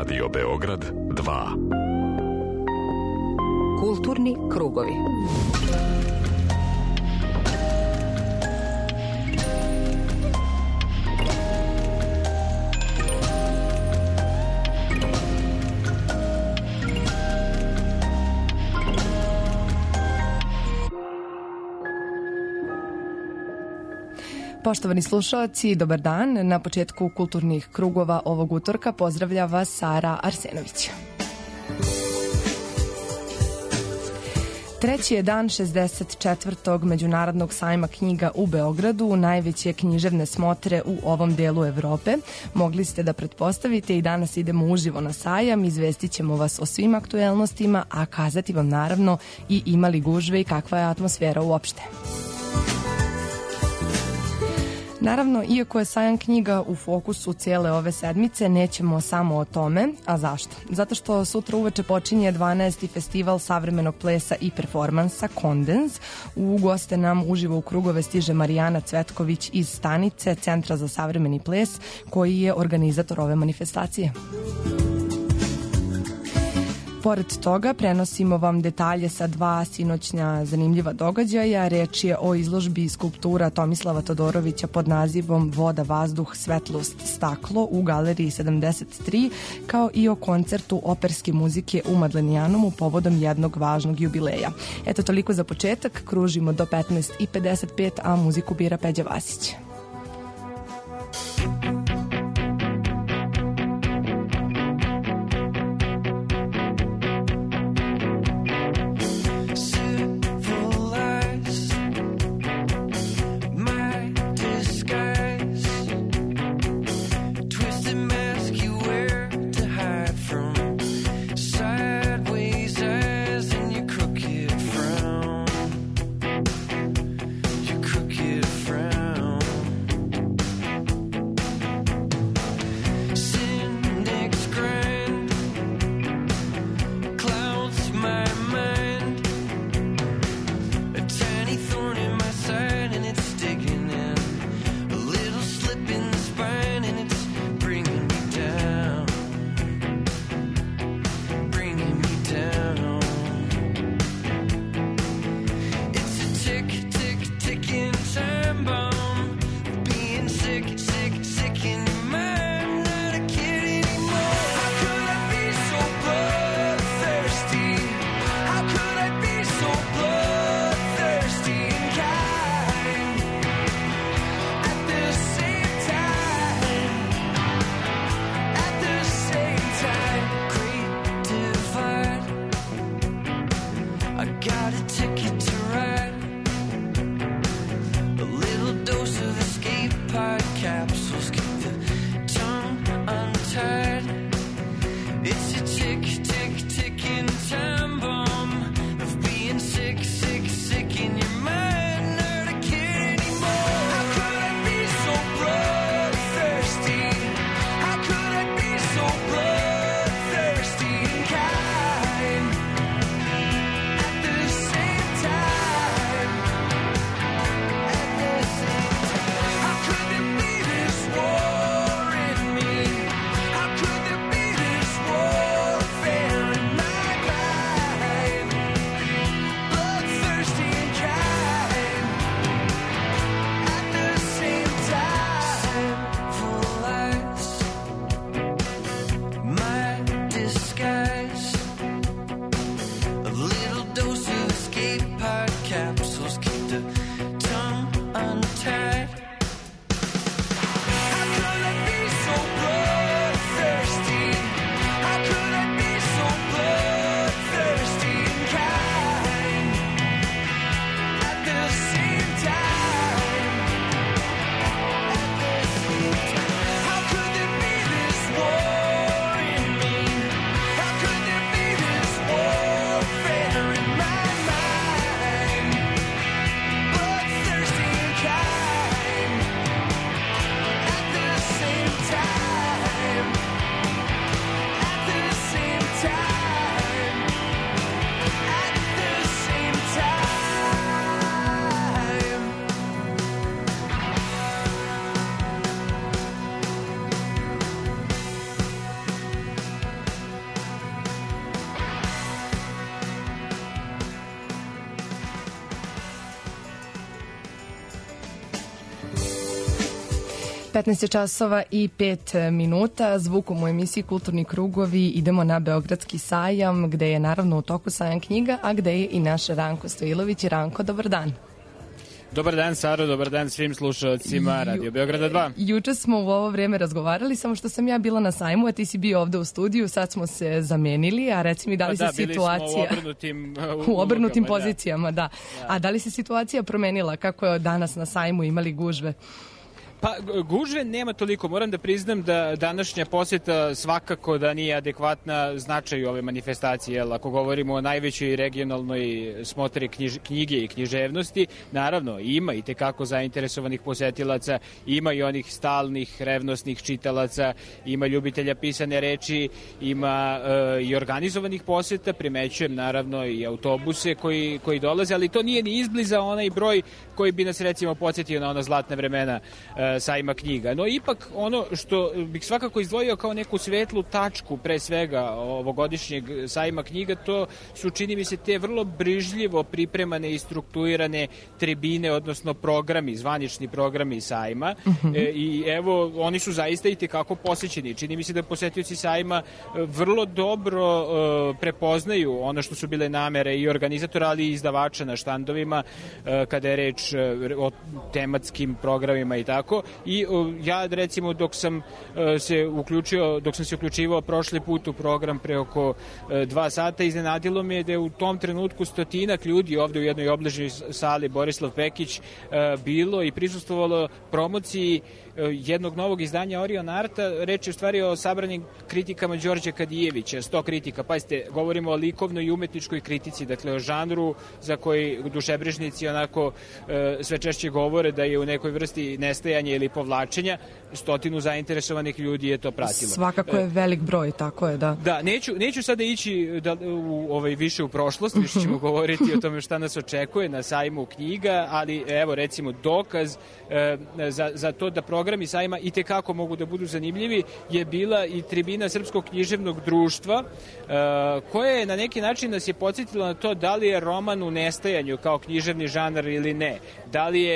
Radio Beograd 2. Kulturni krugovi. Poštovani slušalci, dobar dan. Na početku kulturnih krugova ovog utorka pozdravlja vas Sara Arsenović. Treći je dan 64. Međunarodnog sajma knjiga u Beogradu, najveće književne smotre u ovom delu Evrope. Mogli ste da pretpostavite i danas idemo uživo na sajam, izvestit ćemo vas o svim aktuelnostima, a kazati vam naravno i ima li gužve i kakva je atmosfera uopšte. Naravno, iako je sajam knjiga u fokusu cijele ove sedmice, nećemo samo o tome. A zašto? Zato što sutra uveče počinje 12. festival savremenog plesa i performansa Kondens. U goste nam uživo u krugove stiže Marijana Cvetković iz Stanice, Centra za savremeni ples, koji je organizator ove manifestacije. Pored toga, prenosimo vam detalje sa dva sinoćnja zanimljiva događaja. Reč je o izložbi skulptura Tomislava Todorovića pod nazivom Voda, vazduh, svetlost, staklo u Galeriji 73, kao i o koncertu operske muzike u Madlenijanumu povodom jednog važnog jubileja. Eto, toliko za početak. Kružimo do 15:55, a muziku bira Peđa Vasić. Crooked frown. 15 časova i 5 minuta. Zvukom u emisiji Kulturni krugovi idemo na Beogradski sajam, gde je naravno u toku sajam knjiga, a gde je i naš Ranko Stojilović. Ranko, dobar dan. Dobar dan, Saro, dobar dan svim slušalcima Radio Beograda 2. Juče smo u ovo vreme razgovarali, samo što sam ja bila na sajmu, a ti si bio ovde u studiju, sad smo se zamenili, a reci mi da li se situacija... u obrnutim pozicijama, da. A da li se situacija promenila? Kako je danas na sajmu, imali gužve? Pa gužve nema toliko. Moram da priznam da današnja poseta svakako da nije adekvatna značaju ove manifestacije. Ako govorimo o najvećoj regionalnoj smotri knjige i književnosti, naravno ima i tekako zainteresovanih posetilaca, ima i onih stalnih, revnosnih čitalaca, ima ljubitelja pisane reči, ima i organizovanih poseta, primećujem naravno i autobuse koji dolaze, ali to nije ni izbliza onaj broj koji bi nas recimo podsjetio na ona zlatna vremena sajma knjiga. No ipak ono što bih svakako izdvojio kao neku svetlu tačku pre svega ovogodišnjeg sajma knjiga, to su, čini mi se, te vrlo brižljivo pripremane i strukturirane tribine, odnosno programi, zvanični programi sajma. I evo, oni su zaista i tekako posećeni. Čini mi se da posetioci sajma vrlo dobro prepoznaju ono što su bile namere i organizatora, ali i izdavača na štandovima kada je reč o tematskim programima i tako. I ja recimo dok sam se uključivao prošli put u program pre oko 2 sata, iznenadilo me da je u tom trenutku 100 ljudi ovde u jednoj obližnjoj sali Borislav Pekić bilo i prisustvovalo promociji jednog novog izdanja Orion Arta. Reč je u stvari o sabranim kritikama Đorđa Kadijevića, 100 kritika. Pazite, govorimo o likovnoj i umetničkoj kritici, dakle o žanru za koji dušebrižnici onako sve češće govore da je u nekoj vrsti nestajanja ili povlačenja. 100 zainteresovanih ljudi je to pratilo. Svakako je velik broj, tako je, da. Da, neću sada ići više u prošlost, više ćemo govoriti o tome šta nas očekuje na sajmu knjiga, ali evo recimo dokaz za to da programi sajma i tekako mogu da budu zanimljivi je bila i tribina Srpskog književnog društva, koja je na neki način nas je podsjetila na to da li je roman u nestajanju kao književni žanar ili ne. Da li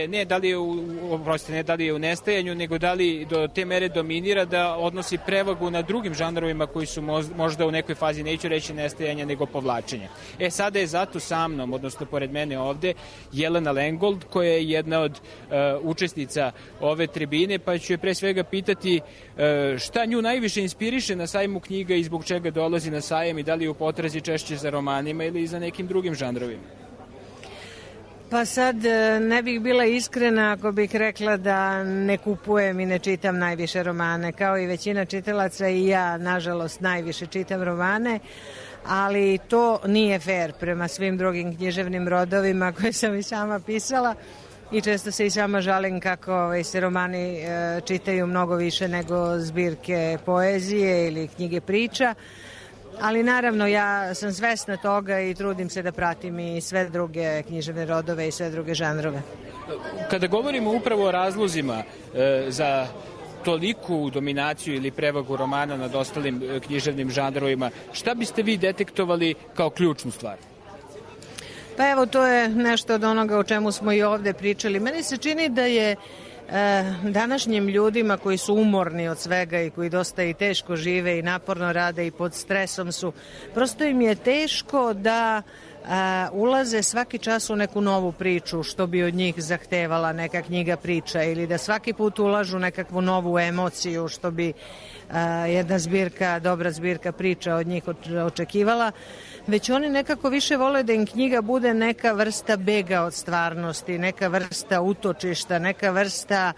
je u nestajanju, nego da li do te mere dominira da odnosi prevagu na drugim žanrovima koji su možda u nekoj fazi, neću reći nestajanja, nego povlačenja. Sada je zato sa mnom, odnosno pored mene ovde, Jelena Lengold, koja je jedna od učesnica ove tribine, pa ću je pre svega pitati šta nju najviše inspiriše na sajmu knjiga i zbog čega dolazi na sajem i da li je u potrazi češće za romanima ili za nekim drugim žanrovima. Pa sad ne bih bila iskrena ako bih rekla da ne kupujem i ne čitam najviše romane. Kao i većina čitalaca i ja, nažalost, najviše čitam romane, ali to nije fair prema svim drugim književnim rodovima koje sam i sama pisala i često se i sama žalim kako se romani čitaju mnogo više nego zbirke poezije ili knjige priča. Ali naravno ja sam svesna toga i trudim se da pratim i sve druge književne rodove i sve druge žanrove. Kada govorimo upravo o razlozima za toliku dominaciju ili prevagu romana nad ostalim književnim žanrovima, šta biste vi detektovali kao ključnu stvar? Pa evo, to je nešto od onoga o čemu smo i ovde pričali. Meni se čini da je današnjim ljudima koji su umorni od svega i koji dosta i teško žive i naporno rade i pod stresom su, prosto im je teško da ulaze svaki čas u neku novu priču što bi od njih zahtevala neka knjiga priča ili da svaki put ulažu nekakvu novu emociju što bi jedna zbirka, dobra zbirka priča od njih očekivala, već oni nekako više vole da im knjiga bude neka vrsta bega od stvarnosti, neka vrsta utočišta, neka vrsta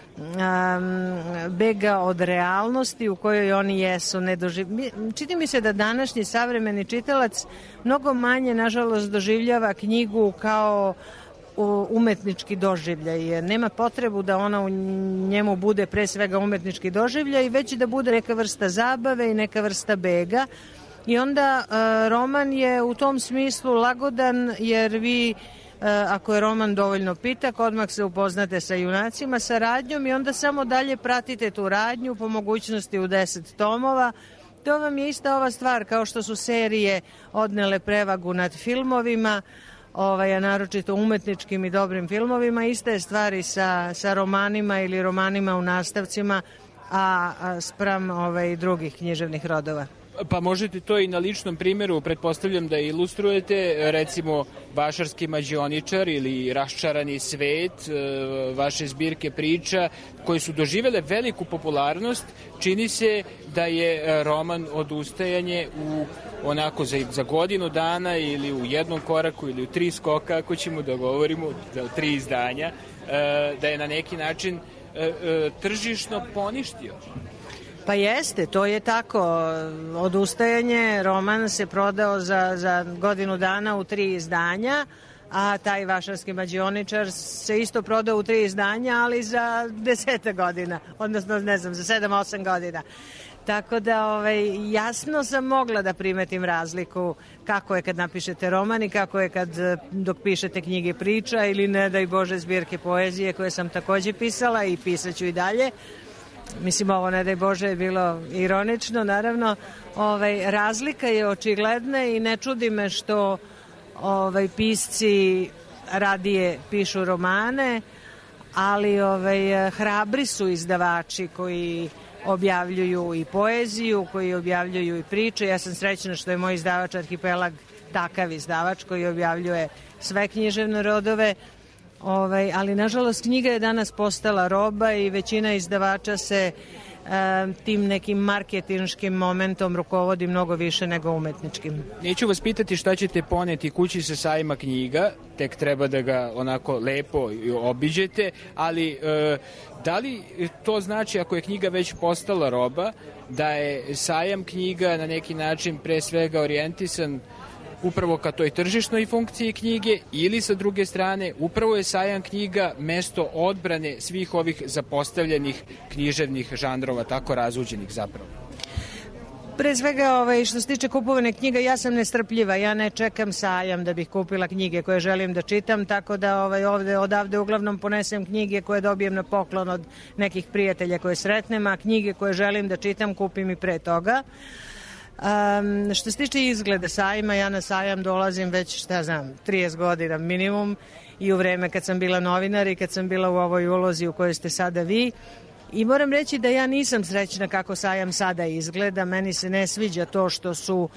bega od realnosti u kojoj oni jesu. Čini mi se da današnji savremeni čitalac mnogo manje, nažalost, doživljava knjigu kao umetnički doživljaj. Nema potrebu da ona u njemu bude pre svega umetnički doživljaj, već da bude neka vrsta zabave i neka vrsta bega. I onda roman je u tom smislu lagodan, jer vi ako je roman dovoljno pitak, odmah se upoznate sa junacima, sa radnjom i onda samo dalje pratite tu radnju, po mogućnosti u 10 tomova. To vam je ista ova stvar kao što su serije odnele prevagu nad filmovima. a naročito umetničkim i dobrim filmovima. Iste je stvari sa romanima ili romanima u nastavcima, a spram drugih književnih rodova. Pa možete to i na ličnom primjeru, pretpostavljam da ilustrujete, recimo Vašarski mađioničar ili Raščarani svet, vaše zbirke priča koje su doživele veliku popularnost. Čini se da je roman Odustajanje onako za godinu dana ili u jednom koraku ili u 3 skoka, ako ćemo da govorimo, da 3 izdanja, da je na neki način tržišno poništio. Pa jeste, to je tako. Odustajanje, roman se prodao za godinu dana u 3 izdanja, a taj Vašarski mađioničar se isto prodao u 3 izdanja, ali za 10 godina, odnosno ne znam, za 7-8 godina. Tako da jasno sam mogla da primetim razliku kako je kad napišete roman i kako je dok pišete knjige priča ili ne daj Bože zbirke poezije koje sam takođe pisala i pisaću i dalje. Mislim, ovo ne daj Bože je bilo ironično, naravno. Razlika je očigledna i ne čudi me što pisci radije pišu romane, ali hrabri su izdavači koji objavljuju i poeziju, koji objavljuju i priče. Ja sam srećna što je moj izdavač Arhipelag takav izdavač koji objavljuje sve književne rodove, ali nažalost knjiga je danas postala roba i većina izdavača se tim nekim marketinškim momentom rukovodi mnogo više nego umetničkim. Neću vas pitati šta ćete poneti kući sa sajma knjiga, tek treba da ga onako lepo obiđete, ali da li to znači ako je knjiga već postala roba, da je sajam knjiga na neki način pre svega orijentisan upravo ka toj tržišnoj funkciji knjige ili sa druge strane upravo je sajam knjiga mesto odbrane svih ovih zapostavljenih književnih žanrova, tako razuđenih zapravo? Pre svega, što se tiče kupovane knjiga, ja sam nestrpljiva, ja ne čekam sajam da bih kupila knjige koje želim da čitam, tako da odavde uglavnom ponesem knjige koje dobijem na poklon od nekih prijatelja koje sretnem, a knjige koje želim da čitam kupim i pre toga. Što se tiče izgleda sajma, ja na sajam dolazim već, 30 godina minimum i u vreme kad sam bila novinar i kad sam bila u ovoj ulozi u kojoj ste sada vi. I moram reći da ja nisam srećna kako sajam sada izgleda. Meni se ne sviđa to što su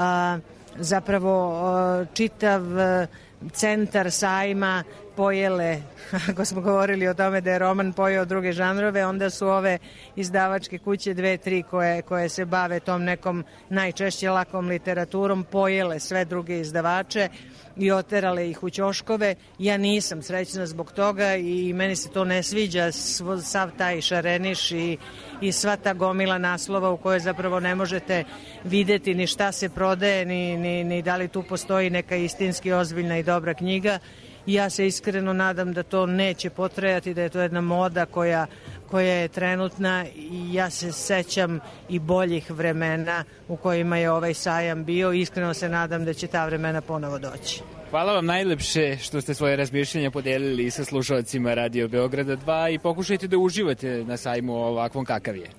zapravo čitav centar sajma pojele, ako smo govorili o tome da je roman pojeo druge žanrove, onda su ove izdavačke kuće 2-3 koje se bave tom nekom najčešće lakom literaturom pojele sve druge izdavače i oterale ih u ćoškove. Ja nisam srećna zbog toga i meni se to ne sviđa, sav taj šareniš i sva ta gomila naslova u kojoj zapravo ne možete videti ni šta se prodaje, ni da li tu postoji neka istinski ozbiljna i dobra knjiga. Ja se iskreno nadam da to neće potrajati, da je to jedna moda koja je trenutna i ja se sećam i boljih vremena u kojima je ovaj sajam bio i iskreno se nadam da će ta vremena ponovo doći. Hvala vam najlepše što ste svoje razmišljenja podelili sa slušalcima Radio Beograda 2 i pokušajte da uživate na sajmu ovakvom kakav je.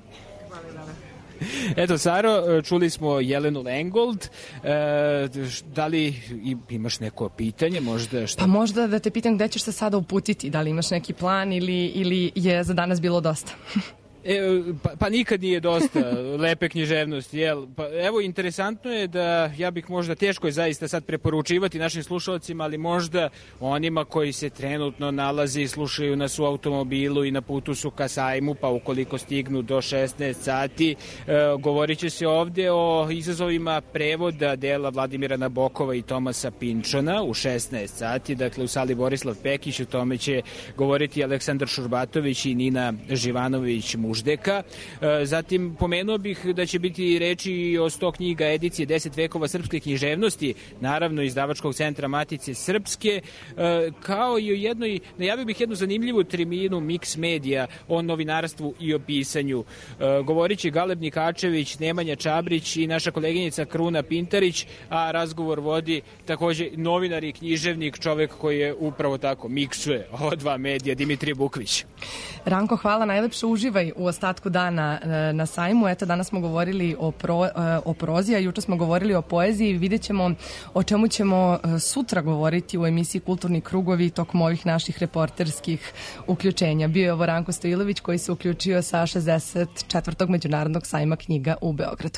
Eto, Saro, čuli smo Jelenu Lengold. Da li imaš neko pitanje? Pa možda da te pitam gde ćeš se sada uputiti, da li imaš neki plan ili je za danas bilo dosta? Pa nikad nije dosta lepe književnosti, jel? Pa evo, interesantno je da ja bih možda, teško je zaista sad preporučivati našim slušalcima, ali možda onima koji se trenutno nalaze i slušaju nas u automobilu i na putu su ka sajmu, pa ukoliko stignu do 16 sati, govorit će se ovde o izazovima prevoda dela Vladimira Nabokova i Tomasa Pinčona u 16 sati, dakle u sali Borislav Pekić, o tome će govoriti Aleksandar Šurbatović i Nina Živanović Muždeka. Zatim pomenuo bih da će biti reči o 100 knjiga edicije 10 vekova srpske književnosti, naravno izdavačkog centra Matice Srpske, kao i o jednoj, najavio bih jednu zanimljivu terminu Mix Media o novinarstvu i o pisanju. Govorit će Galeb Nikačević, Nemanja Čabrić i naša koleginica Kruna Pintarić, a razgovor vodi takođe novinar i književnik, čovek koji je upravo tako miksuje ova dva medija, Dimitrije Bukvić. Ranko, hvala, najlepše uživaj u u ostatku dana na sajmu. Eto, danas smo govorili o prozi, a juče smo govorili o poeziji. Vidjet ćemo o čemu ćemo sutra govoriti u emisiji Kulturni krugovi tokom ovih naših reporterskih uključenja. Bio je ovo Ranko Stojilović koji se uključio sa 64. Međunarodnog sajma knjiga u Beogradu.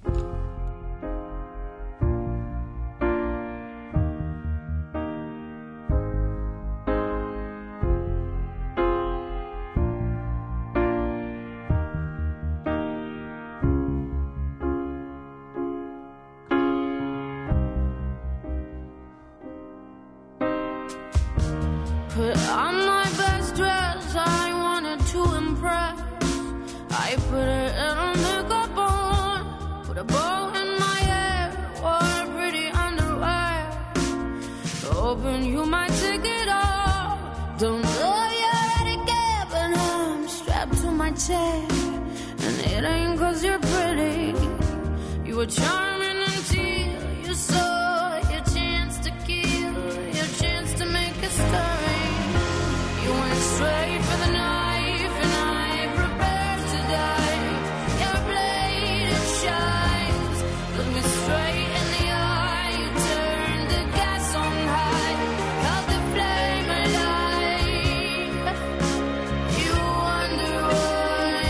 Put on my best dress, I wanted to impress. I put it in a makeup on, put a bow in my hair, wore pretty underwear. Hoping you might take it off. Don't know you're etiquette, but I'm strapped to my chair. And it ain't 'cause you're pretty. You were charming until you saw your chance to kill, your chance to make a story. You went straight for the knife, and I prepared to die. Your blade, it shines. Look me straight in the eye. You turned the gas on high, held the flame alive. You wonder why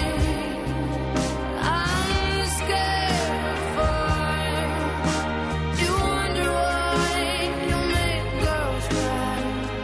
I'm scared of fire. You wonder why you make girls cry.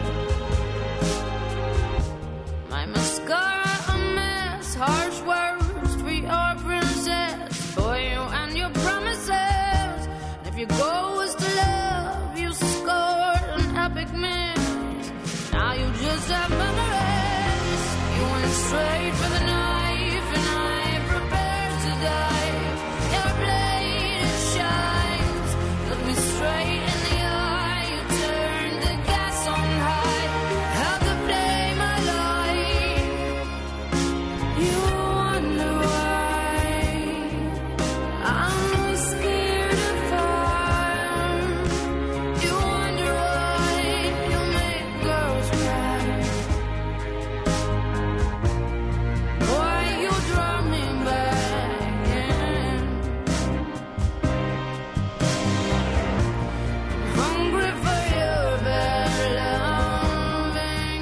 My mascara a mess, harsh words for your princess. Boy, you and your promises. And if your goal was to love, you scored an epic miss. Now you just have memories. You went straight for the knife, and I prepared to die. Your blade, it shines. Look me straight in the eye. You turned the gas on high, held the flame alive. You wonder why I'm scared of fire. You wonder why you make girls cry. Boy, you draw me back in. Hungry for your bad loving.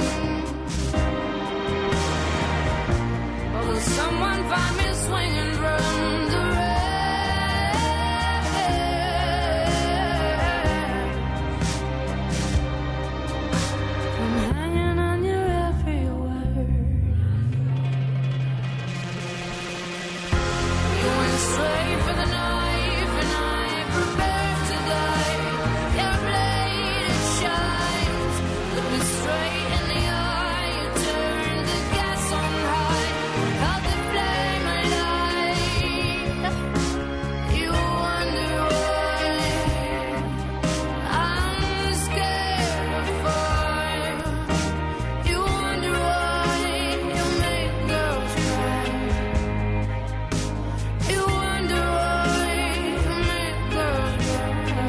Will someone find me swinging from the rain? I'm hanging on your every word. You went straight for the knife, and I prepared to die. Your blade, it shines. Look me straight in the eye. You turned the gas on high, held the flame alive. You wonder why I'm scared of fire. You wonder why you make girls cry. You wonder why you make girls cry.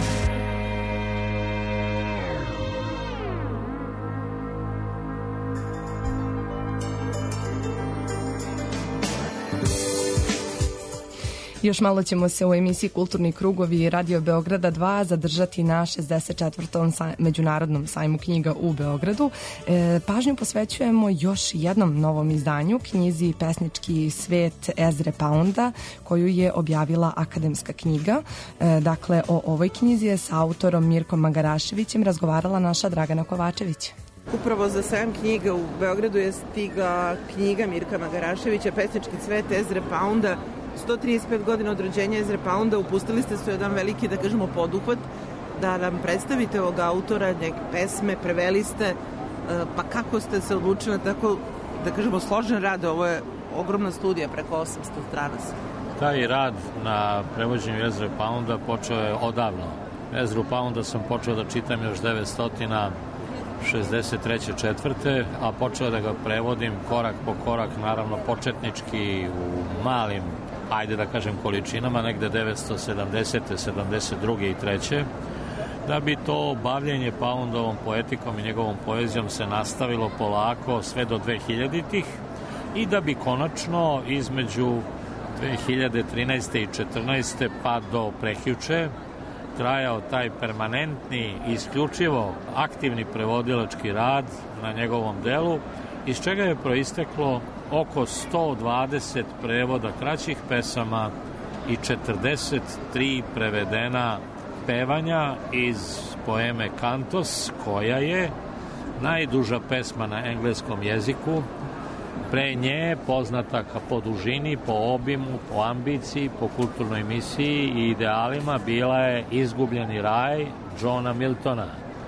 Još malo ćemo se u emisiji Kulturni krugovi Radio Beograda 2 zadržati na 64. Međunarodnom sajmu knjiga u Beogradu. Pažnju posvećujemo još jednom novom izdanju, knjizi Pesnički svet Ezre Pounda, koju je objavila Akademska knjiga. Dakle, o ovoj knjizi je sa autorom Mirkom Magaraševićem razgovarala naša Dragana Kovačević. Upravo za sajam knjiga u Beogradu je stigla knjiga Mirka Magaraševića Pesnički svet Ezre Pounda. 135 godina od rođenja Ezre Pounda. Upustili ste se jedan veliki, da kažemo, poduhvat da nam predstavite ovog autora, neke pesme, preveli ste, pa kako ste se odlučili na tako, da kažemo, složen rad? Ovo je ogromna studija, preko 800 strana. Taj rad na prevođenju Ezre Pounda počeo je odavno. Ezru Pounda sam počeo da čitam još 963. a počeo da ga prevodim korak po korak, naravno početnički u malim, ajde da kažem, količinama, negde 970. 72. i 3. Da bi to bavljenje Poundovom poetikom i njegovom poezijom se nastavilo polako sve do 2000-ih, i da bi konačno između 2013. i 2014. pa do prekjuče trajao taj permanentni, isključivo aktivni prevodilački rad na njegovom delu, iz čega je proisteklo oko 120 prevoda kraćih pesama i 43 prevedena pevanja iz poeme Kantos, koja je najduža pesma na engleskom jeziku. Pre nje poznata po dužini, po obimu, po ambiciji, po kulturnoj misiji i idealima bila je Izgubljeni raj Johna Miltona.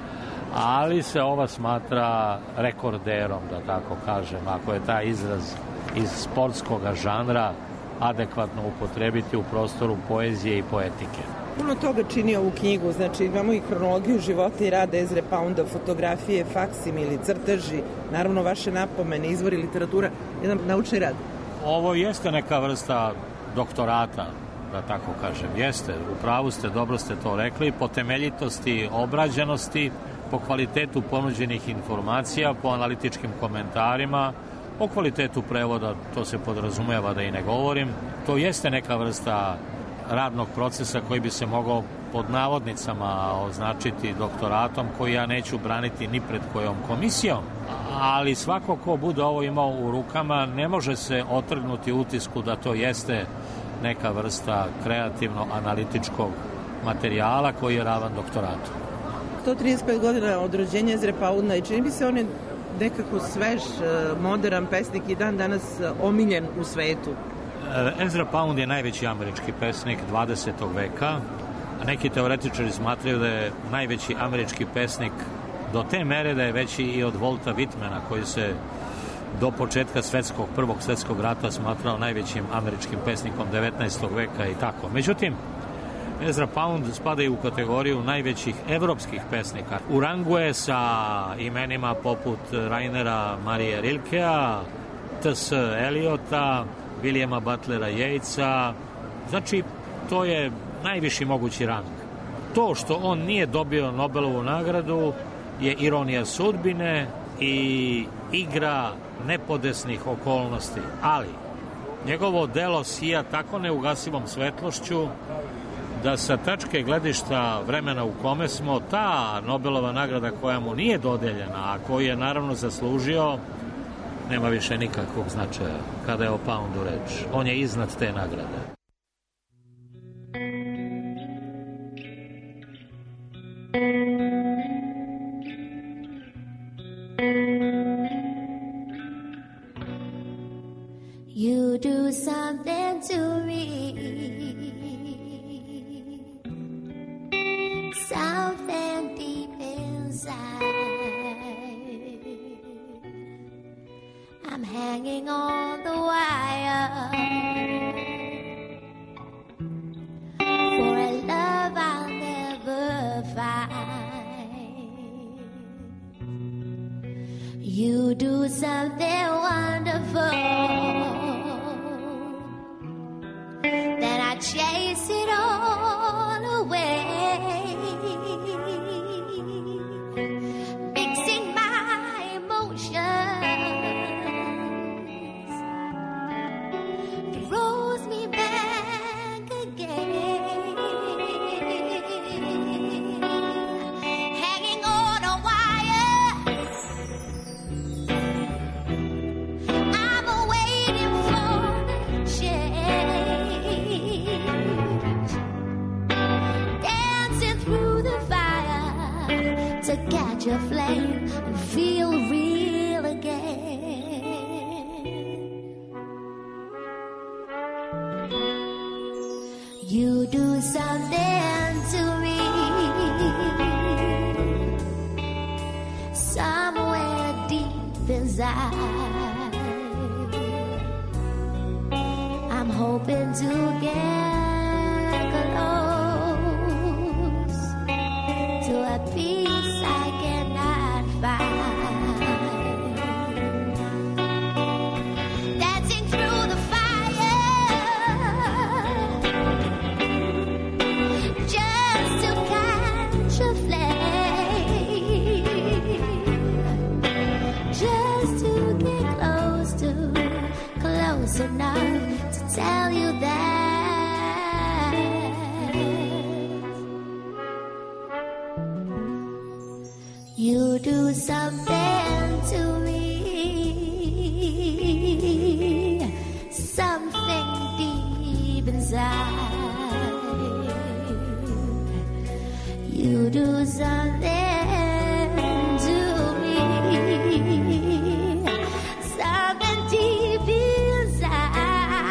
Ali se ova smatra rekorderom, da tako kažem, ako je taj izraz iz sportskog žanra adekvatno upotrebiti u prostoru poezije i poetike. Puno toga čini ovu knjigu, znači imamo i hronologiju života i rada Ezre Pounda, fotografije, faksimili, crteži, naravno vaše napomene, izvori literatura, jedan naučni rad. Ovo jeste neka vrsta doktorata, da tako kažem, jeste, u pravu ste, dobro ste to rekli, po temeljitosti, obrađenosti, po kvalitetu ponuđenih informacija, po analitičkim komentarima, o kvalitetu prevoda, to se podrazumeva da i ne govorim. To jeste neka vrsta radnog procesa koji bi se mogao pod navodnicama označiti doktoratom, koji ja neću braniti ni pred kojom komisijom, ali svako ko bude ovo imao u rukama ne može se otrgnuti utisku da to jeste neka vrsta kreativno-analitičkog materijala koji je ravan doktoratu. 135 godina od rođenja Ezre Pounda i čini bi se on je nekako svež, modern pesnik i dan danas omiljen u svetu. Ezra Pound je najveći američki pesnik 20. veka, a neki teoretičari smatraju da je najveći američki pesnik do te mere da je veći i od Volta Whitmana, koji se do početka Prvog svetskog rata smatrao najvećim američkim pesnikom 19. veka i tako. Međutim, Ezra Pound spada i u kategoriju najvećih evropskih pesnika. U rangu je sa imenima poput Rainera Marije Rilkea, T.S. Eliota, Williama Butlera Yatesa. Znači, to je najviši mogući rang. To što on nije dobio Nobelovu nagradu je ironija sudbine i igra nepodesnih okolnosti. Ali, njegovo delo sija tako neugasivom svetlošću da sa tačke gledišta vremena u kome smo, ta Nobelova nagrada koja mu nije dodeljena, a koju je naravno zaslužio, nema više nikakvog značaja kada je o Poundu reč. On je iznad te nagrade. You do something to me, something deep inside. I'm hanging on the wire for a love I'll never find. You do something wonderful, then I chase it all away, mixing my emotions, throws me back again, hanging on a wire. I'm waiting for change, dancing through the fire to catch a flame and feel real again. You do something to me, somewhere deep inside. I'm hoping to get close to a peace I cannot find. Dancing through the fire just to catch a flame, just to get close to close enough to tell you that you do something to me, something deep inside. You do something to me, something deep inside.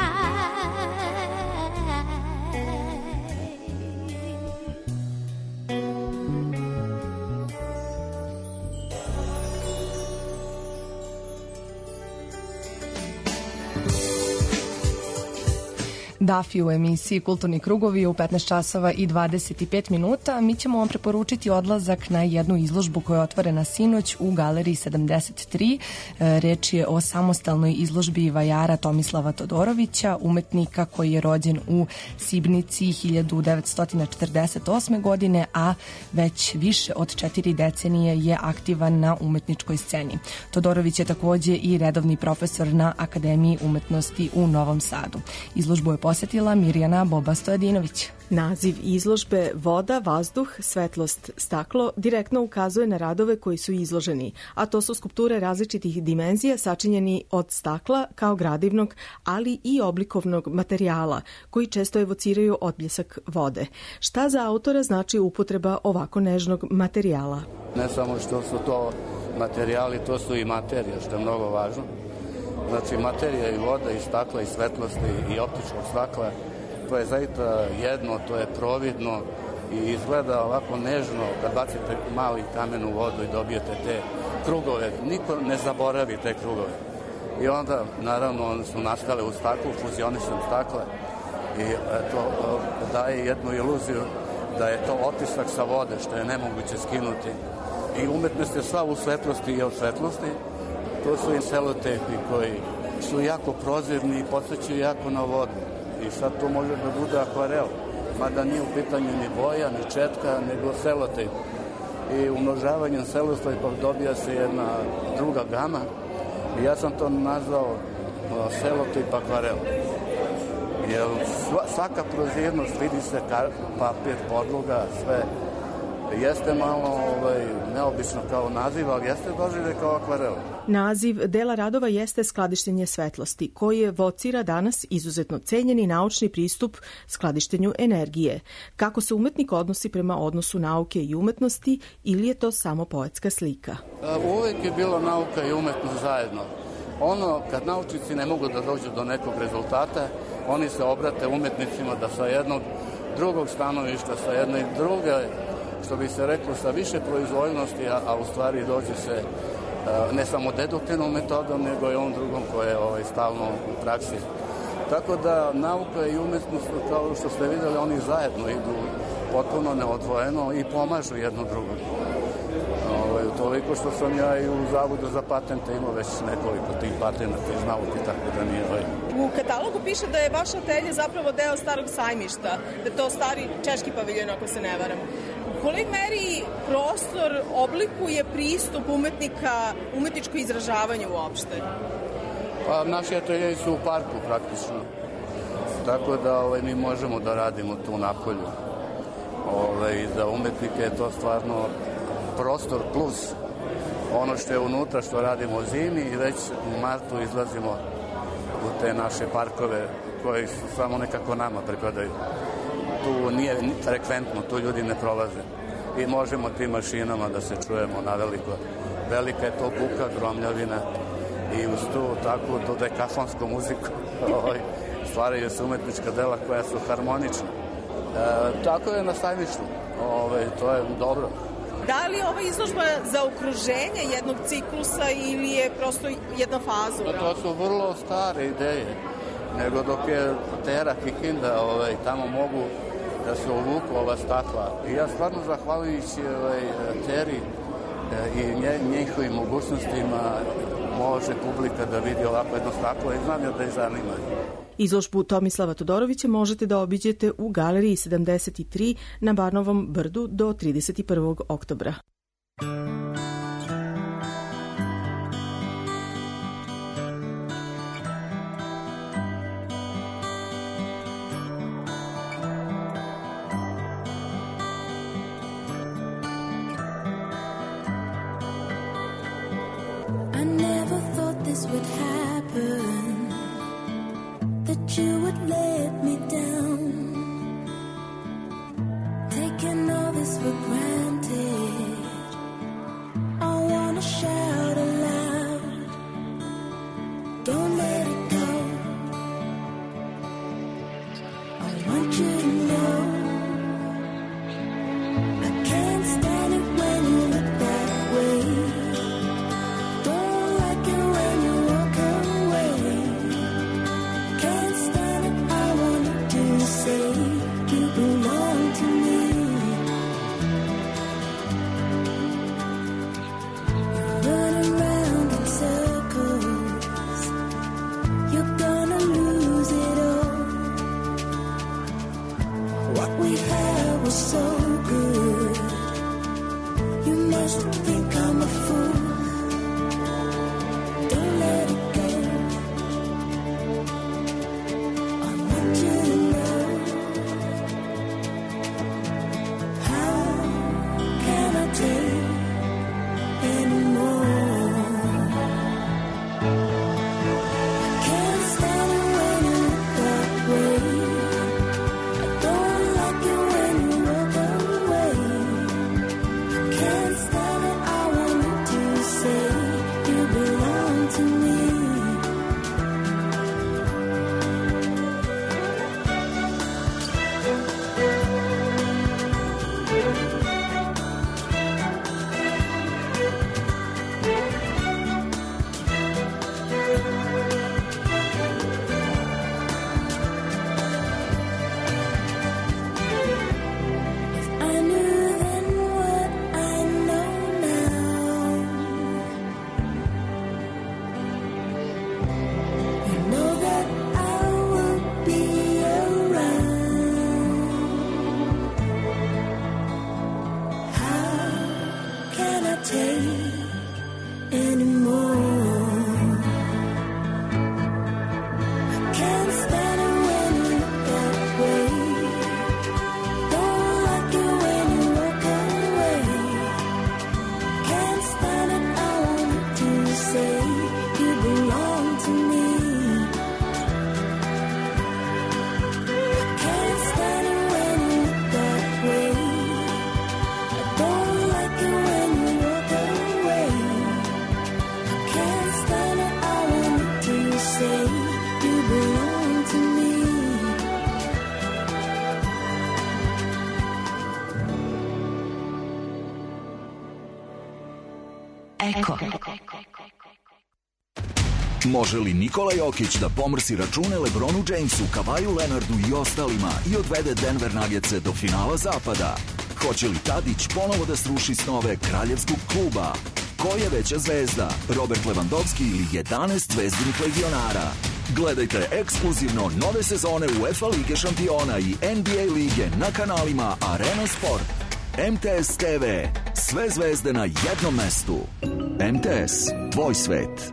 Dafi u emisiji Kulturni krugovi u 15 časova i 25 minuta. Mi ćemo vam preporučiti odlazak na jednu izložbu koja je otvorena sinoć u Galeriji 73. Reč je o samostalnoj izložbi vajara Tomislava Todorovića, umetnika koji je rođen u Sibnici 1948. godine, a već više od 4 decenije je aktivan na umetničkoj sceni. Todorović je takođe i redovni profesor na Akademiji umetnosti u Novom Sadu. Izložbu je posjetila Mirjana Boba-Stojadinović. Naziv izložbe Voda, vazduh, svetlost, staklo direktno ukazuje na radove koji su izloženi, a to su skulpture različitih dimenzija sačinjeni od stakla kao gradivnog, ali i oblikovnog materijala, koji često evociraju odbljesak vode. Šta za autora znači upotreba ovako nežnog materijala? Ne samo što su to materijali, to su i materija, što je mnogo važno. Znači, materija i voda i stakla i svetlosti i optičkog stakla, to je zaista jedno, to je providno i izgleda ovako nežno kad bacite mali kamen u vodu i dobijete te krugove. Niko ne zaboravi te krugove. I onda, naravno, one su nastale u staklu, fuzionisan stakla i to daje jednu iluziju da je to otisak sa vode, što je nemoguće skinuti. I umetnost je sva u svetlosti i od svetlosti. To su i selotepi koji su jako prozirni i podsjećaju jako na vodu. I sad to može da bude akvarel, mada nije u pitanju ni boja, ni četka, nego selotep. I umnožavanjem selotepa dobija se jedna druga gama. I ja sam to nazvao selotep akvarel. Jer svaka prozirnost, vidi se papir, podloga, sve. Jeste malo neobično kao naziv, ali jeste doživlje kao akvarel. Naziv dela radova jeste skladištenje svetlosti, koji evocira danas izuzetno cenjeni naučni pristup skladištenju energije. Kako se umetnik odnosi prema odnosu nauke i umetnosti, ili je to samo poetska slika? Uvek je bila nauka i umetnost zajedno. Kad naučnici ne mogu da dođu do nekog rezultata, oni se obrate umetnicima da sa jednog drugog stanovišta, sa jedne druge, što bi se reklo, sa više proizvoljnosti, a u stvari dođe se ne samo deduktivnom metodom, nego i ovom drugom koje je stalno u praksi. Tako da nauka i umetnost, kao što ste videli, oni zajedno idu potpuno neodvojeno i pomažu jedno drugom. Toliko što sam ja i u Zavodu za patente imao već nekoliko tih patenata iz nauke, tako da nije U katalogu piše da je vaš atelje zapravo deo Starog sajmišta, da je to stari češki paviljon, ako se ne varam. U kolik meri prostor oblikuje pristup umetnika, umetničko izražavanje uopšte? Pa, naši ateljeji su u parku praktično, tako da mi možemo da radimo tu napolju. Za umetnike je to stvarno prostor plus ono što je unutra, što radimo zimi, i već u martu izlazimo u te naše parkove koji samo nekako nama pripadaju. Tu nije frekventno, tu ljudi ne prolaze i možemo tim mašinama da se čujemo na veliko. Velika je to buka, gromljavina i uz tu takvu dodekafonsku muziku stvaraju se umetnička dela koja su harmonična. Tako je na sajmištu, to je dobro. Da li ova izložba za okruženje jednog ciklusa ili je prosto jedna faza? To su vrlo stare ideje, nego dok je Tera Kikinda, tamo mogu da se uvuku ova stakla. I ja stvarno zahvaljujući Teri i njihovim mogućnostima može publika da vidi ovako jedno staklo i znam da je zanima. Izložbu Tomislava Todorovića možete da obiđete u Galeriji 73 na Barnovom brdu do 31. oktobra. you would let me down, taking all this for granted. I wanna shout aloud, don't let it go. I want you to know I can't stand it when you look that way. Don't like it when you walk away. Can't stand it, I wanted to say you belong to me. You run around in circles, you're gonna lose it all. What we had was so good, you must think I'm a fool. Don't let it go. I want you to know, how can I take anymore? I can't stand it when you look that way. I don't like it when you walk away. I can't stand it, I wanted to say you belong to me. If I knew then what I know now, you know that I will be around. How can I take anymore? I can't stand it when you look that way. Don't like it when you walk away. Can't stand it, I wanted to say you belong to me. I can't stand it when you look that way. I don't like it when you walk away. I can't stand it, I wanted to say you belong to me. Eko. Može li Nikola Jokić da pomrsi račune LeBronu Jamesu, Kavaju Leonardu i ostalima i odvede Denver Nuggetse do finala zapada? Hoće li Tadić ponovo da sruši snove kraljevskog kluba? Ko je veća zvezda, Robert Lewandowski ili 11 zvezdinih legionara? Gledajte ekskluzivno nove sezone UEFA Lige šampiona i NBA lige na kanalima Arena Sport. MTS TV. Sve zvezde na jednom mestu. MTS. Tvoj svet.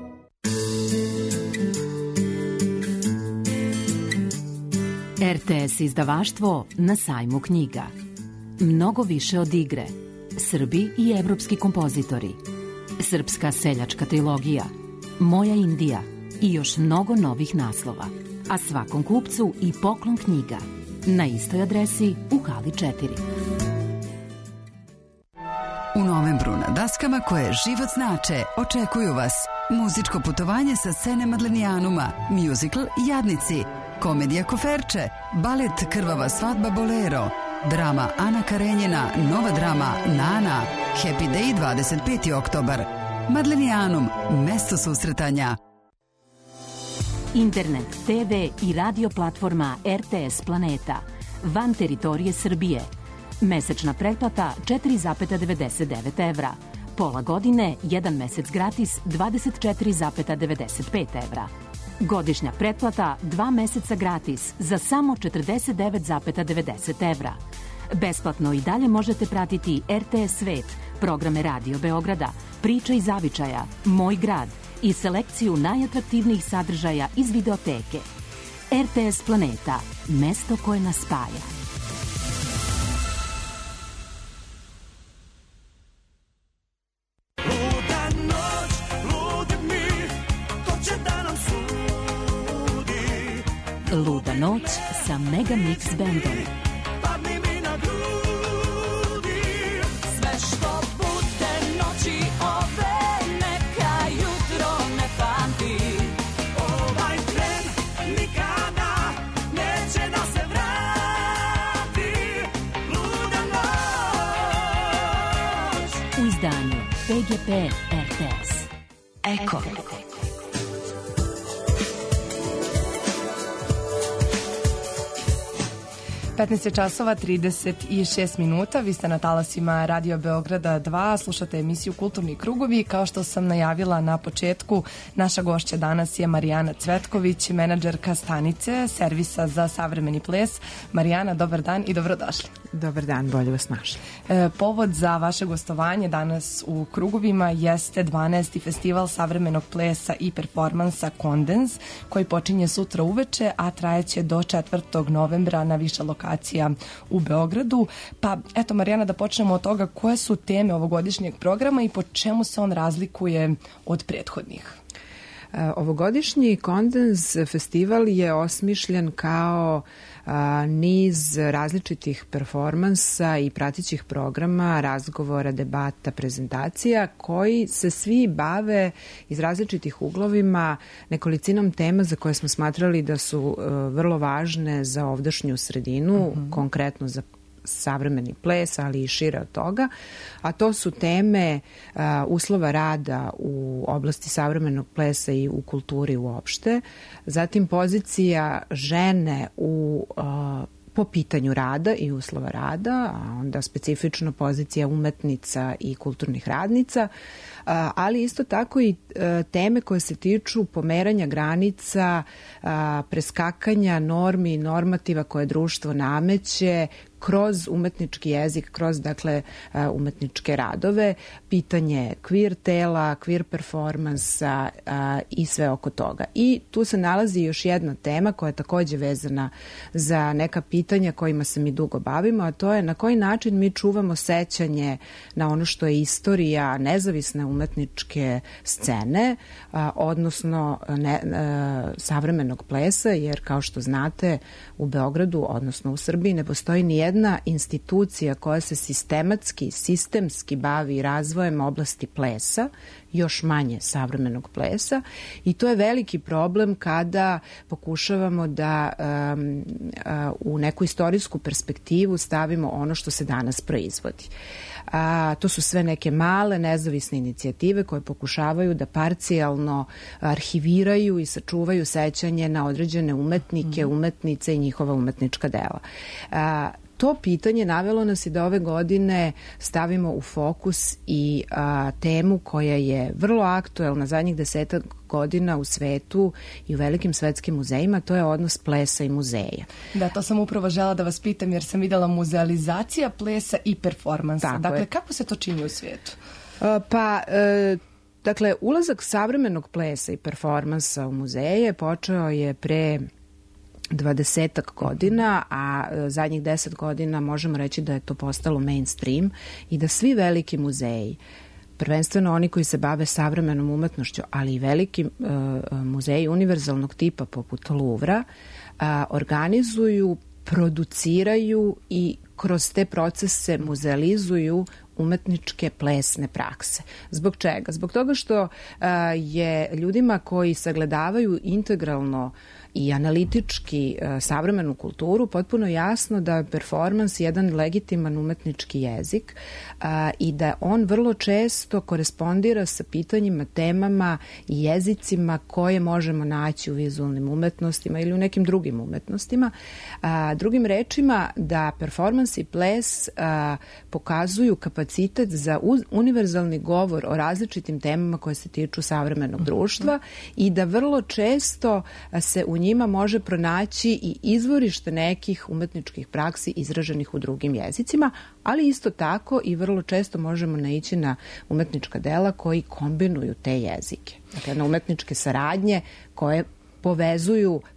RTS izdavaštvo na sajmu knjiga. Mnogo više od igre. Srbi i evropski kompozitori. Srpska seljačka trilogija. Moja Indija. I još mnogo novih naslova. A svakom kupcu i poklon knjiga. Na istoj adresi u hali 4. U novembru na daskama koje život znače očekuju vas muzičko putovanje sa scene Madlenijanuma, muzikl Jadnici, komedija Koferče, balet Krvava svadba Bolero, drama Ana Karenjina, nova drama Nana, Happy Day 25. oktobar. Madlenijanum, mesto susretanja. Internet, TV i radio platforma RTS Planeta. Van teritorije Srbije. Mesečna pretplata 4,99 evra. Pola godine, 1 mesec gratis 24,95 evra. Godišnja pretplata 2 meseca gratis za samo 49,90 evra. Besplatno i dalje možete pratiti RTS Svet, programe Radio Beograda, Priča iz zavičaja, Moj grad i selekciju najatraktivnijih sadržaja iz videoteke. RTS Planeta, mesto koje nas spaja. Luda noć sa Mega Mix bandom. PGP RTS. Eko. 15 časova 36 minuta. Vi ste na talasima Radio Beograda 2. Slušate emisiju Kulturni krugovi. Kao što sam najavila na početku, naša gošća danas je Marijana Cvetković, menadžerka stanice Servisa za savremeni ples. Marijana, dobar dan i dobrodošli. Dobar dan, bolje vas našli. Povod za vaše gostovanje danas u krugovima jeste 12. festival savremenog plesa i performansa Kondens, koji počinje sutra uveče, a trajeće do 4. novembra na više lokacija u Beogradu. Pa eto, Marijana, da počnemo od toga koje su teme ovogodišnjeg programa i po čemu se on razlikuje od prethodnih. Ovogodišnji Kondens festival je osmišljen kao niz različitih performansa i pratećih programa, razgovora, debata, prezentacija koji se svi bave iz različitih uglovima nekolicinom tema za koje smo smatrali da su vrlo važne za ovdašnju sredinu, konkretno za savremeni ples, ali i šire od toga, a to su teme uslova rada u oblasti savremenog plesa i u kulturi uopšte, zatim pozicija žene po pitanju rada i uslova rada, a onda specifično pozicija umetnica i kulturnih radnica, ali isto tako i teme koje se tiču pomeranja granica, preskakanja normi i normativa koje društvo nameće kroz umetnički jezik, kroz dakle umetničke radove, pitanje queer tela, queer performansa i sve oko toga. I tu se nalazi još jedna tema koja je takođe vezana za neka pitanja kojima se mi dugo bavimo, a to je na koji način mi čuvamo sećanje na ono što je istorija nezavisne umetničke scene, odnosno savremenog plesa, jer kao što znate u Beogradu, odnosno u Srbiji, ne postoji ni jedna institucija koja se sistemski bavi razvojem oblasti plesa, još manje savremenog plesa, i to je veliki problem kada pokušavamo da u neku istorijsku perspektivu stavimo ono što se danas proizvodi. To su sve neke male nezavisne inicijative koje pokušavaju da parcijalno arhiviraju i sačuvaju sećanje na određene umetnike, umetnice i njihova umetnička dela. To pitanje navelo nas i da ove godine stavimo u fokus i temu koja je vrlo aktuelna zadnjih 10 godina u svetu i u velikim svetskim muzejima, to je odnos plesa i muzeja. Da, to sam upravo žela da vas pitam jer sam videla muzealizacija plesa i performansa. Tako dakle, je. kako se to čini u svijetu? Dakle, ulazak savremenog plesa i performansa u muzeje počeo je pre 20 godina, a zadnjih 10 godina možemo reći da je to postalo mainstream i da svi veliki muzeji, prvenstveno oni koji se bave savremenom umetnošću, ali i veliki muzeji univerzalnog tipa poput Louvra, organizuju, produciraju i kroz te procese muzealizuju umetničke plesne prakse. Zbog čega? Zbog toga što je ljudima koji sagledavaju integralno i analitički savremenu kulturu potpuno jasno da je performans jedan legitiman umetnički jezik i da on vrlo često korespondira sa pitanjima, temama i jezicima koje možemo naći u vizualnim umetnostima ili u nekim drugim umetnostima. Drugim rečima, da performans i ples pokazuju kapacitet za univerzalni govor o različitim temama koje se tiču savremenog društva i da vrlo često se u njima može pronaći i izvorište nekih umetničkih praksi izraženih u drugim jezicima, ali isto tako i vrlo često možemo naići na umetnička dela koji kombinuju te jezike. Dakle, na umetničke saradnje koje povezuju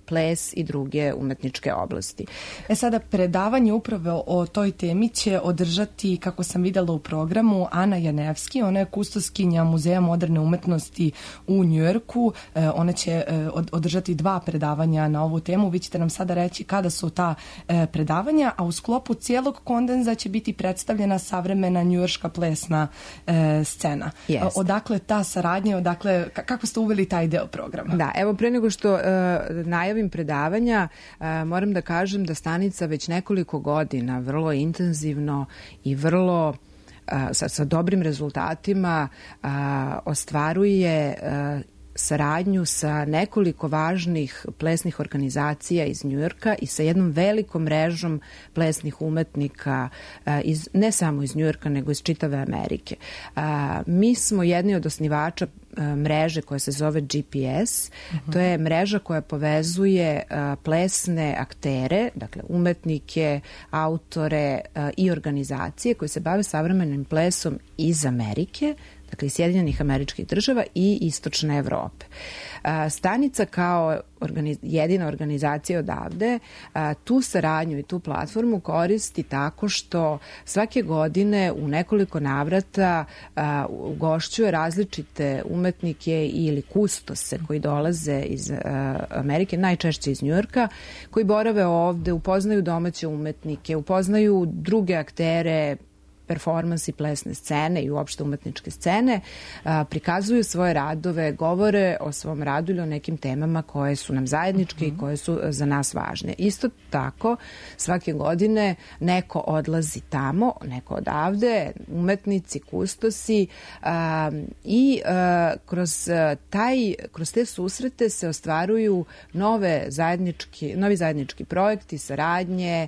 ples i druge umetničke oblasti. Sada predavanje upravo o toj temi će održati, kako sam videla u programu, Ana Janevski. Ona je kustoskinja Muzeja moderne umetnosti u Njujorku. Ona će održati 2 predavanja na ovu temu. Vi ćete nam sada reći kada su ta predavanja, a u sklopu cijelog kondenza će biti predstavljena savremena njujorška plesna scena. Yes. Odakle ta saradnja, kako ste uveli taj deo programa? Da, evo pre nego što najavim predavanja, moram da kažem da stanica već nekoliko godina vrlo intenzivno i vrlo sa dobrim rezultatima ostvaruje saradnju sa nekoliko važnih plesnih organizacija iz Njujorka i sa jednom velikom mrežom plesnih umetnika ne samo iz Njujorka nego iz čitave Amerike. Mi smo jedni od osnivača mreže koja se zove GPS. To je mreža koja povezuje plesne aktere, dakle umetnike, autore i organizacije koje se bave savremenim plesom iz Amerike, dakle iz Sjedinjenih Američkih Država i Istočne Evrope. Stanica kao jedina organizacija odavde tu saradnju i tu platformu koristi tako što svake godine u nekoliko navrata ugošćuje različite umetnike ili kustose koji dolaze iz Amerike, najčešće iz Njujorka, koji borave ovde, upoznaju domaće umetnike, upoznaju druge aktere, performansi plesne scene i uopšte umetničke scene, prikazuju svoje radove, govore o svom radu ili o nekim temama koje su nam zajedničke i koje su za nas važne. Isto tako, svake godine neko odlazi tamo, neko odavde, umetnici, kustosi i kroz te susrete se ostvaruju novi zajednički projekti, saradnje,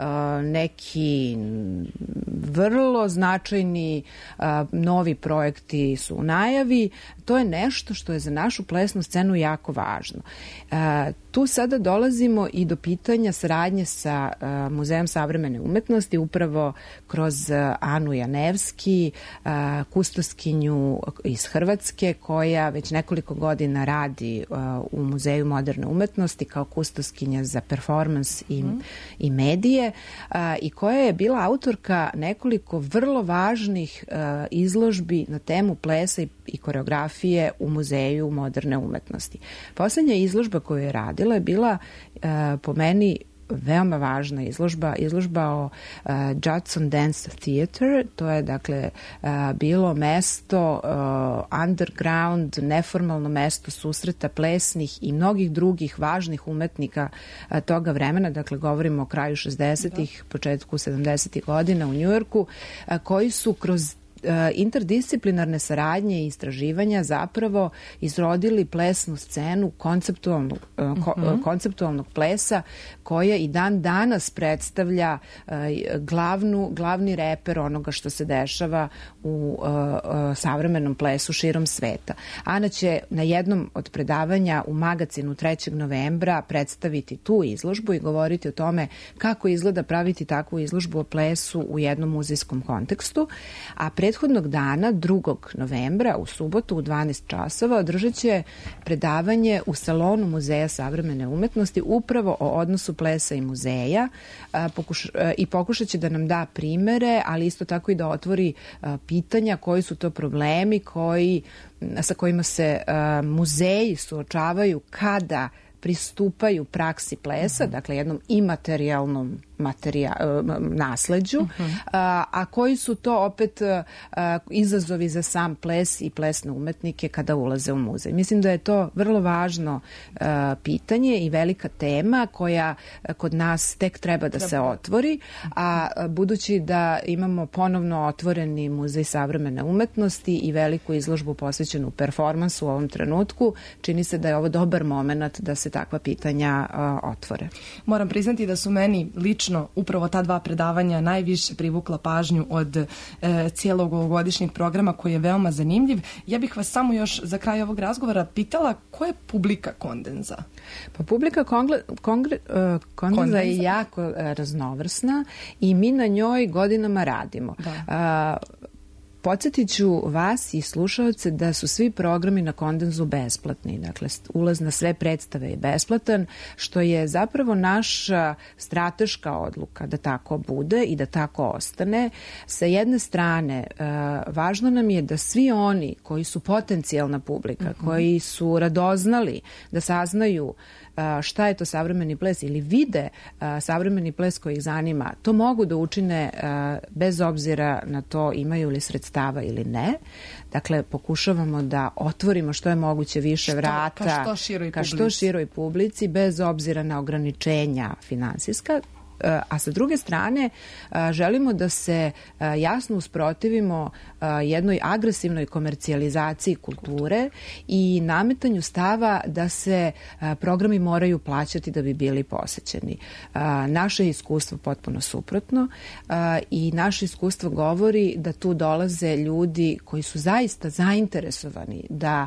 neki vrlo značajni novi projekti su u najavi. To je nešto što je za našu plesnu scenu jako važno. Tu sada dolazimo i do pitanja saradnje sa Muzejom savremene umetnosti, upravo kroz Anu Janevski, kustoskinju iz Hrvatske, koja već nekoliko godina radi u Muzeju moderne umetnosti kao kustoskinja za performans i medije i koja je bila autorka nekoliko vrlo važnih izložbi na temu plesa i koreografije u Muzeju moderne umetnosti. Poslednja izložba koju je radila je bila po meni veoma važna izložba o Judson Dance Theater. To je dakle bilo mesto, underground, neformalno mesto susreta plesnih i mnogih drugih važnih umetnika toga vremena, dakle govorimo o kraju 60-ih, početku 70-ih godina u Njujorku, koji su kroz interdisciplinarne saradnje i istraživanja zapravo izrodili plesnu scenu konceptualnog plesa koja i dan danas predstavlja glavni reper onoga što se dešava u savremenom plesu širom sveta. Ana će na jednom od predavanja u magazinu 3. novembra predstaviti tu izložbu i govoriti o tome kako izgleda praviti takvu izložbu o plesu u jednom muzejskom kontekstu, a prethodnog dana, 2. novembra, u subotu u 12 časova, održat će predavanje u salonu Muzeja savremene umetnosti upravo o odnosu plesa i muzeja i pokušat će da nam da primere, ali isto tako i da otvori pitanja koji su to problemi sa kojima se muzeji suočavaju kada pristupaju praksi plesa, dakle jednom imaterijalnom nasleđu, a koji su to opet izazovi za sam ples i plesne umetnike kada ulaze u muzej. Mislim da je to vrlo važno pitanje i velika tema koja kod nas tek treba da se otvori, a budući da imamo ponovno otvoreni Muzej savremene umetnosti i veliku izložbu posvećenu performansu u ovom trenutku, čini se da je ovo dobar moment da se takva pitanja otvore. Moram priznati da su meni lično upravo ta 2 predavanja najviše privukla pažnju od cijelog ovogodišnjeg programa koji je veoma zanimljiv. Ja bih vas samo još za kraj ovog razgovora pitala ko je publika kondenza? Pa publika kondenza je jako raznovrsna i mi na njoj godinama radimo. Podsjetit ću vas i slušaoce da su svi programi na Kondenzu besplatni. Dakle, ulaz na sve predstave je besplatan, što je zapravo naša strateška odluka da tako bude i da tako ostane. Sa jedne strane, važno nam je da svi oni koji su potencijalna publika, koji su radoznali da saznaju šta je to savremeni ples ili vide savremeni ples koji ih zanima, to mogu da učine bez obzira na to imaju li sredstava ili ne. Dakle, pokušavamo da otvorimo što je moguće više vrata ka što široj publici bez obzira na ograničenja finansijska. A sa druge strane želimo da se jasno usprotivimo jednoj agresivnoj komercijalizaciji kulture i nametanju stava da se programi moraju plaćati da bi bili posećeni. Naše iskustvo potpuno suprotno i naše iskustvo govori da tu dolaze ljudi koji su zaista zainteresovani da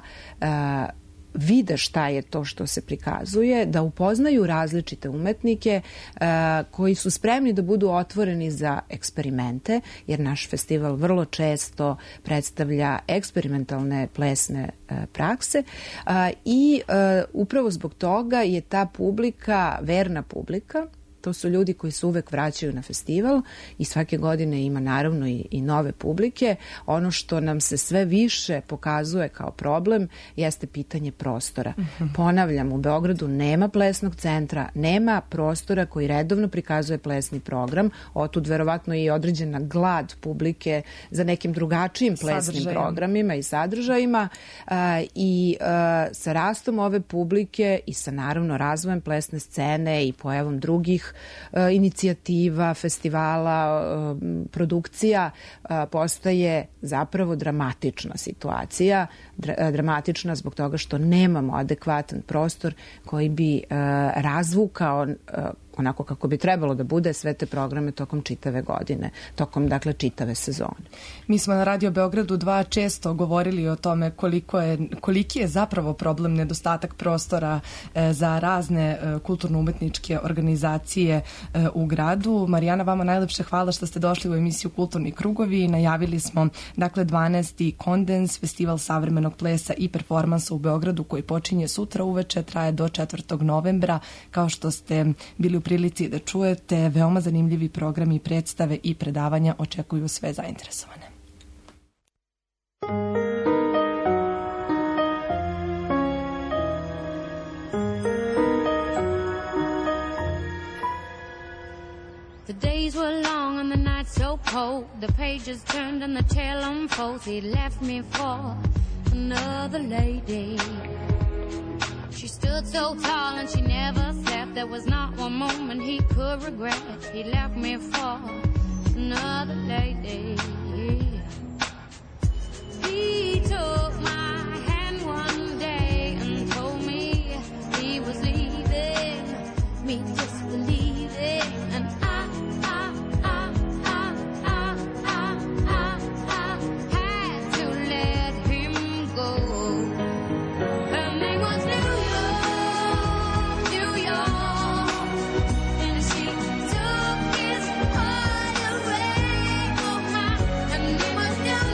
vide šta je to što se prikazuje, da upoznaju različite umetnike koji su spremni da budu otvoreni za eksperimente, jer naš festival vrlo često predstavlja eksperimentalne plesne prakse i upravo zbog toga je ta publika verna publika. To su ljudi koji se uvek vraćaju na festival i svake godine ima naravno i nove publike. Ono što nam se sve više pokazuje kao problem jeste pitanje prostora. Ponavljam, u Beogradu nema plesnog centra, nema prostora koji redovno prikazuje plesni program. Otud verovatno i određena glad publike za nekim drugačijim plesnim programima i sadržajima i sa rastom ove publike i sa naravno razvojem plesne scene i pojavom drugih inicijativa, festivala, produkcija, postaje zapravo dramatična situacija. Dramatična zbog toga što nemamo adekvatan prostor koji bi razvukao onako kako bi trebalo da bude sve te programe tokom čitave godine, tokom dakle čitave sezone. Mi smo na Radio Beogradu 2 često govorili o tome koliki je zapravo problem nedostatak prostora za razne kulturno-umetničke organizacije u gradu. Marijana, vama najlepše hvala što ste došli u emisiju Kulturni krugovi. Najavili smo dakle 12. Kondens, festival savremenog plesa i performansa u Beogradu koji počinje sutra uveče, traje do 4. novembra. Kao što ste bili u prilici da čujete, veoma zanimljivi programi, predstave i predavanja očekuju sve zainteresovane. The days were long and the nights so cold. The pages turned and the tale unfolds. He left me for another lady. She stood so tall and she never slept. There was not one moment he could regret. He left me for another lady. He took my hand one day and told me he was leaving me disbelieving. And I had to let him go. Her name was New York, and she took his heart away. Oh my, her name was New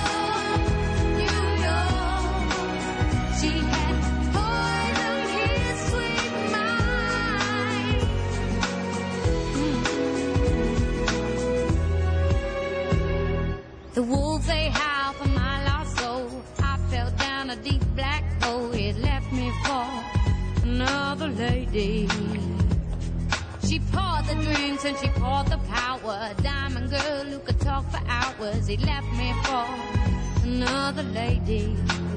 York. She had poisoned his sweet mind. The wolves they howl for my lost soul. I fell down a deep black hole. It left me for another lady. She poured the drinks and she poured the power. A diamond girl who could talk for hours. He left me for another lady.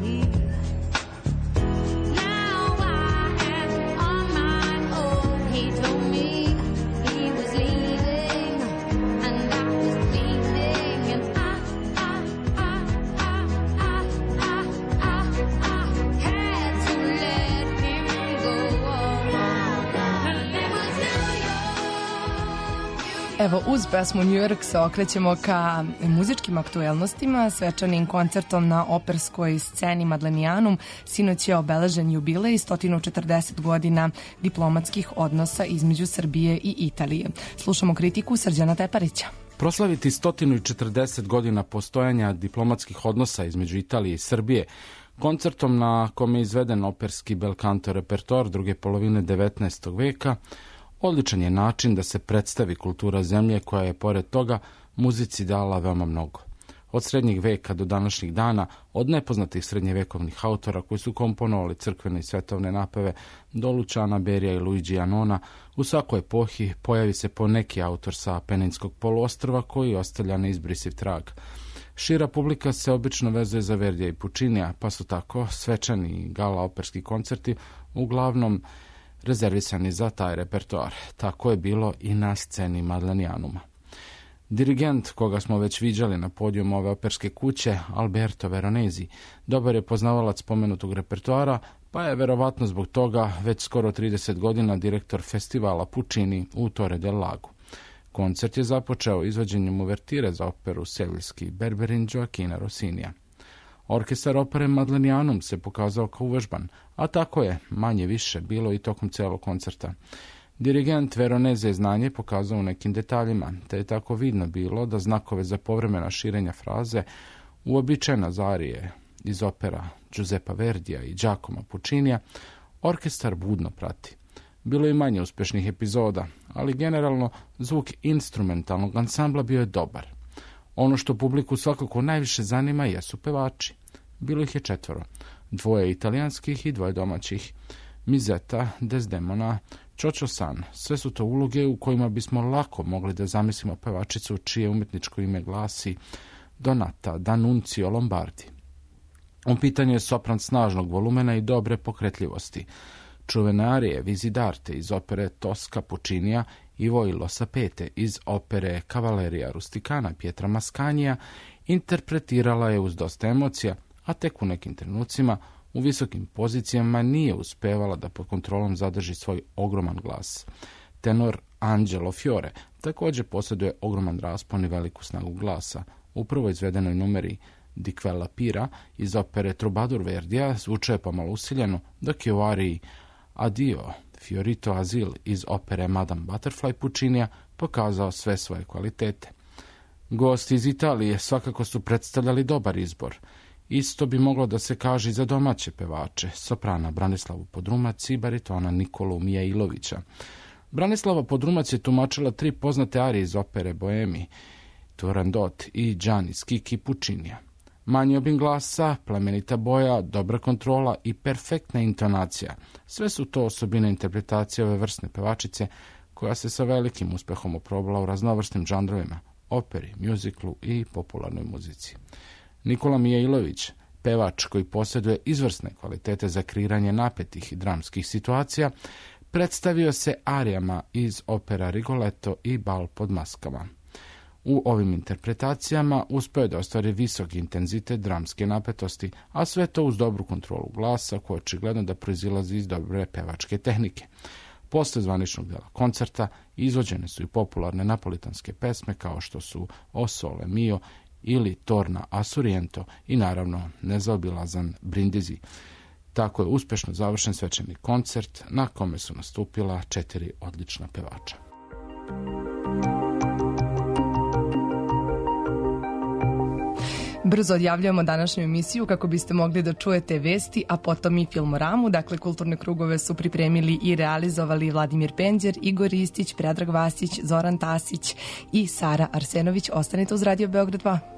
Now I am on my own. He told me he was leaving and I was bleeding. And I had to let him go. Her name was New York. Evo, uz pesmu New York se okrećemo ka muzičkim aktuelnostima. Svečanim koncertom na operskoj sceni Madlenijanum sinoć je obeležen jubilej 140 godina diplomatskih odnosa između Srbije i Italije. Slušamo kritiku Srđana Teparića. Proslaviti 140 godina postojanja diplomatskih odnosa između Italije i Srbije koncertom na kome je izveden operski bel canto repertoar druge polovine 19. veka odličan je način da se predstavi kultura zemlje koja je pored toga muzici dala veoma mnogo. Od srednjeg veka do današnjih dana, od nepoznatih srednjevekovnih autora koji su komponovali crkvene i svetovne napeve do Luciana Berija i Luigi Janona, u svakoj epohi pojavi se po neki autor sa Apeninskog poluostrva koji ostavlja neizbrisiv trag. Šira publika se obično vezuje za Verdija i Puccinija, pa su tako svečani i gala operski koncerti uglavnom rezervisani za taj repertoar. Tako je bilo i na sceni Madlenianuma. Dirigent, koga smo već viđali na podijumu ove operske kuće, Alberto Veronesi, dobar je poznavalac spomenutog repertoara, pa je verovatno zbog toga već skoro 30 godina direktor festivala Puccini u Torre del Lago. Koncert je započeo izvođenjem uvertire za operu Seviljski Berberin Gioachina Rossinija. Orkestar opere Madlenianum se pokazao kao uvežban, a tako je manje više bilo i tokom celog koncerta. Dirigent Veronese je znanje pokazao u nekim detaljima, te je tako vidno bilo da znakove za povremena širenja fraze uobičajena za arije iz opera Giuseppa Verdija i Giacomo Puccinija orkestar budno prati. Bilo je manje uspešnih epizoda, ali generalno zvuk instrumentalnog ansambla bio je dobar. Ono što publiku svakako najviše zanima jesu pevači. Bilo ih je 4, 2 italijanskih i 2 domaćih. Mizeta, Desdemona, Čočo San, sve su to uloge u kojima bismo lako mogli da zamislimo pevačicu čije umjetničko ime glasi Donata D'Annunzio Lombardi. U pitanju je sopran snažnog volumena i dobre pokretljivosti. Čuvene arije Visidarte iz opere Tosca Puccinija i Voilo Sapete iz opere Cavalleria Rusticana Pietra Mascanija interpretirala je uz dosta emocija, a tek u nekim trenucima u visokim pozicijama nije uspevala da pod kontrolom zadrži svoj ogroman glas. Tenor Angelo Fiore također posjeduje ogroman raspon i veliku snagu glasa. U prvoj izvedenoj numeri Di Quella Pira iz opere Troubadour Verdija zvuče pomalo usiljeno, dok je u ariji Addio Fiorito Azil iz opere Madame Butterfly Puccinija pokazao sve svoje kvalitete. Gosti iz Italije svakako su predstavljali dobar izbor. Isto bi moglo da se kaže i za domaće pevače, soprana Branislavu Podrumac i baritona Nikolu Mijailovića. Branislava Podrumac je tumačila 3 poznate arije iz opere Boemi, Turandot i Gianni Schicchi Puccinija. Manji obim glasa, plemenita boja, dobra kontrola i perfektna intonacija. Sve su to osobine interpretacije ove vrsne pevačice koja se sa velikim uspehom oprobala u raznovrsnim žanrovima, operi, mjuziklu i popularnoj muzici. Nikola Mijailović, pevač koji posjeduje izvrsne kvalitete za kreiranje napetih i dramskih situacija, predstavio se arijama iz opera Rigoletto i Bal pod maskama. U ovim interpretacijama uspeo je da ostvari visok intenzitet dramske napetosti, a sve to uz dobru kontrolu glasa, koja očigledno da proizilazi iz dobre pevačke tehnike. Posle zvaničnog dela koncerta izvođene su i popularne napolitanske pesme kao što su O Sole Mio ili Torna a Sorrento i naravno nezaobilazan Brindisi. Tako je uspešno završen svečani koncert na kome su nastupila 4 odlična pevača. Brzo odjavljujemo današnju emisiju kako biste mogli da čujete vesti, a potom i filmoramu. Dakle, kulturne krugove su pripremili i realizovali Vladimir Penđer, Igor Ristić, Predrag Vasić, Zoran Tasić i Sara Arsenović. Ostanite uz Radio Beograd 2.